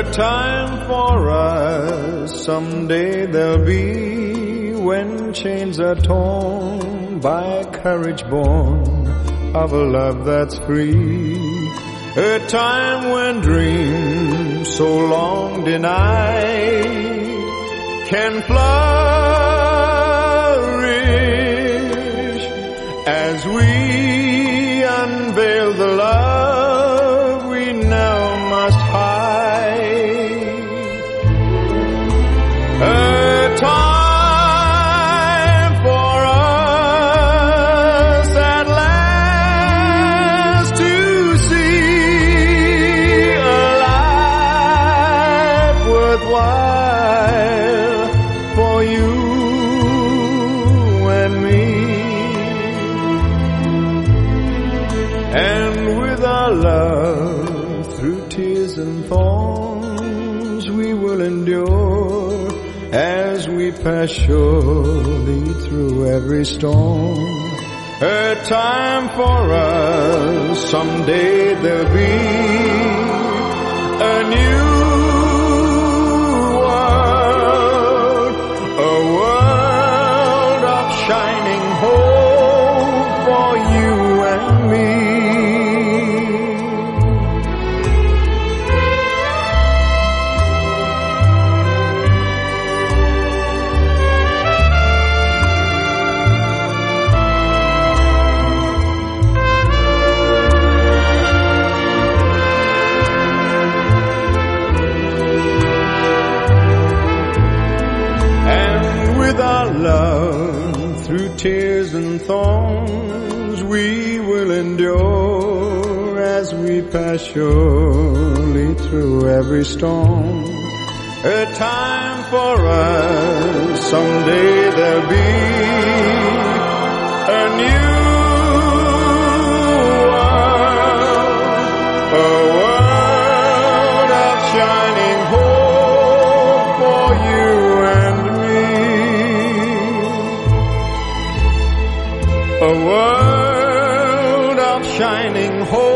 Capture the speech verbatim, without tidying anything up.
A time for us, someday there'll be, when chains are torn by courage born of a love that's free. A time when dreams so long denied can flourish as we unveil the love we now must hide. A time for us at last to see a life worthwhile for you and me. And with our love through tears and thorns we will endure as we pass surely through every storm. A time for us, someday there'll be a new world, a world of shining hope for you and me. With our love through tears and thorns we will endure as we pass surely through every storm. A time for us, someday there'll be a new world, a world of shining hope for you and me. A world of shining hope